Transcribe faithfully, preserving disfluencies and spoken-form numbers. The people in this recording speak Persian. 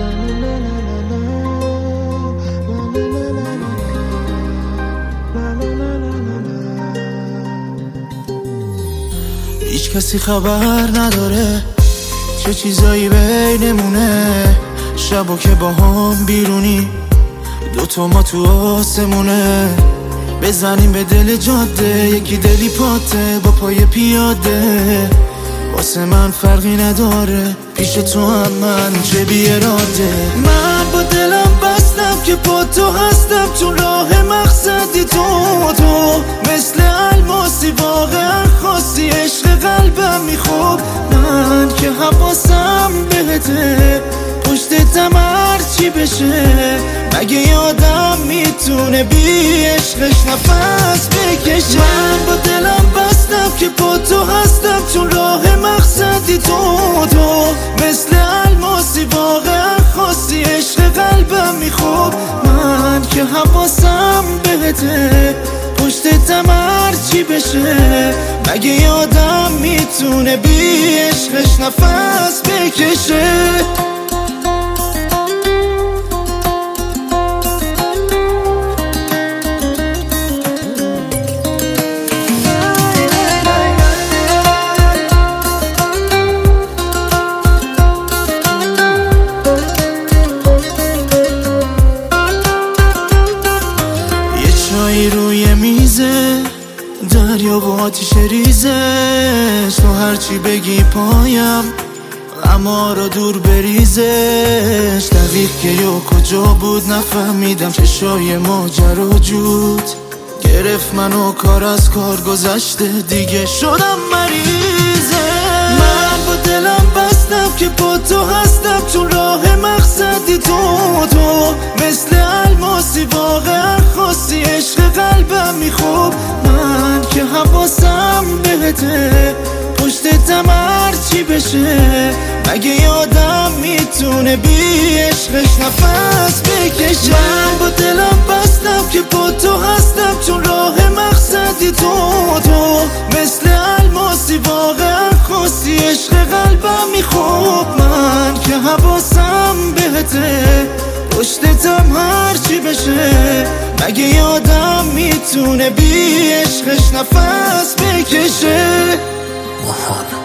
هیچ کسی خبر نداره چه چیزایی بینمونه، شبا که با هم بیرونی دوتا ما تو آسمونه، بزنیم به دل جاده یکی دلی پاته با پای پیاده، واسه من فرقی نداره پیش تو هم من چه بی اراده. من با دلم بستم که با تو هستم، تو راه مقصدی تو تو مثل الماسی واقعا خاصی، عشق قلبم میخوب من که حواسم بهته، پشتتم هرچی بشه مگه یادم میتونه بی عشقش نفس بکشه. من با دلم بستم که با تو هستم، چون راه مقصدی تو تو مثل الماسی واقعا خاصی، عشق قلبم میخوب من که حواسم بهته، پشتتم هرچی بشه مگه یادم میتونه بی عشقش نفس بکشه. روی میزه دریا و آتیش ریزش، تو هرچی بگی پایم اما رو دور بریزش، دقیق که یا کجا بود نفهمیدم، چشای ماجرا جود گرفت منو، کار از کار گذشته دیگه شدم مریضه. من با دلم بستم که با تو هستم، چون راه مقصدی تو تو مثل الماسی واقعا خاصی، عشق قلبم میخوب من که حواسم بهته، پشتتم هرچی بشه مگه یادم میتونه بی عشقش نفس بکشه. من با دلم بستم که با تو هستم، چون راه مقصدی تو تو مثل الماسی واقعا خاصی، عشق قلبم میخوب من که حواسم بهته، پشتتم هرچی بشه مگه یادم میتونه بی عشقش نفس بکشه.